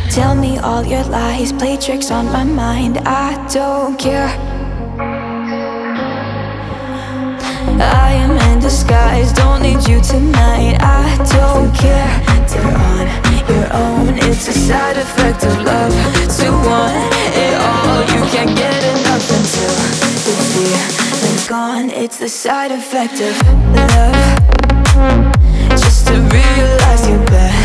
Tell me all your lies, play tricks on my mind. I don't care. I am in disguise, don't need you tonight. I don't care. You're on your own, it's a side effect of love. To want it all, you can't get enough until the feeling's gone. It's the side effect of love. Just to realize you're better